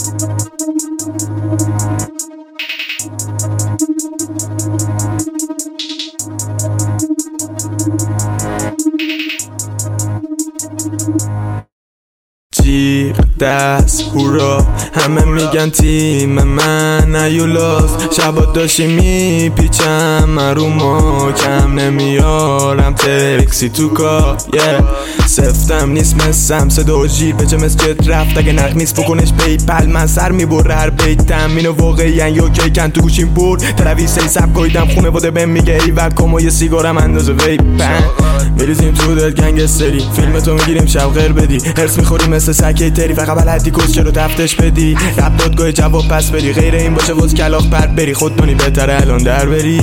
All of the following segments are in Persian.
جیغ دست هورا همه میگن تیم من ایولاس شبا داشتی میپیچم من رو ما کم نمیارم تکسی تو کار سفتم نیست مسم صدا و جیب چه مسجد رفت اگه نق نیست بکنش پیپل من سر میبره هر بیتم اینو واقعی یا کیکن تو گوشیم برد ترویسه سب گایدم خونه باده بهم میگه ای و کما یه سیگارم اندازه ویپن میریزیم تو دل گنگستری فیلم تو میگیریم شب غیر بدی هرس میخوری مثل سکه تری فقط بلدی کسچه رو تفتش بدی رب دادگاه جواب پس بدی غیر این باشه وز کلاخ پرد بری خود دونی بهتره الان در بری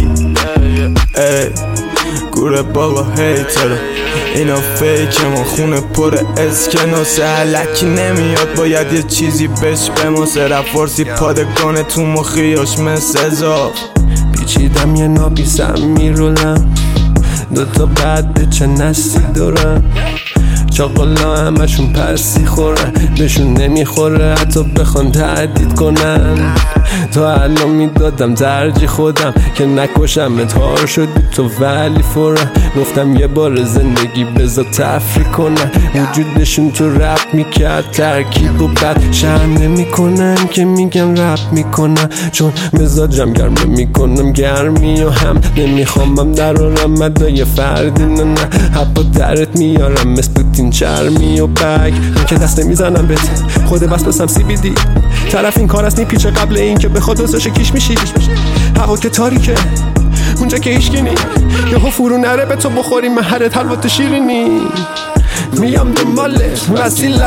ای گوره بابا هیتره اینا فیک ما خونه پر اسکناس علکی نمیاد باید یه چیزی بش بماسه رفت فارسی پادگانه تو مخیاش مثل اضاف پیچیدم یه نابیسم میرولم دوتا بعد چه نسلی دارم چاقالا همشون پرسی خورن بهشون نمیخوره حتی بخوان تهدید کنن تا الان میدادم ترجیح خودم که نکشم اتهار شدی تو ولی فورا گفتم یه بار زندگی بذار تفریح کنن وجودشون تو رپ میکرد ترکیب و بد شرم نمیکنن که میگن رپ میکنن چون مزاجم گرمه میکنم گرمی و هم نمیخوامم درارم مدای فردی نه حبا درت میارم مثل پوتین چرمی و بگ که دست نمیزنم بهت خود بس بسم CBD طرف این کار است پیچه قبل این که بخواد دوستش کیش میشی هوا که تاریکه اونجا که هیشگینی یهو فرو نره به تو بخوری مهرت حلوات شیرینی میام دنبال وسیله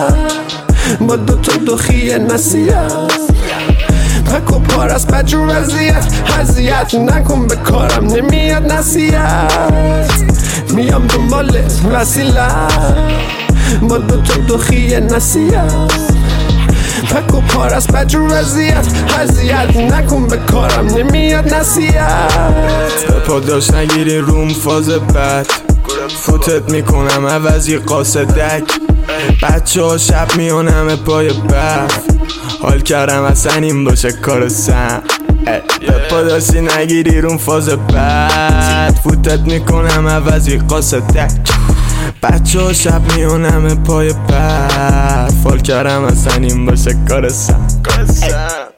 با دوتا دخیه نصیحت پک و پار از بجور اذیت نکن به کارم نمیاد نصیحت میام دنبال وسیله با دوتا دخیه نصیحت پک و پار از بجور اذیت نکن به کارم نمیاد نصیحت پاداش نگیری روم فاز بد فوتت میکنم عوضی قاصدک بچه ها شب میانم پای برف حال کردم اصلا این باشه کار سم پاداشی نگیری روم فاز بد فوتت میکنم عوضی قاصدک بچه ها شب میانم پای برف حال کردم اصلا این باشه کار سم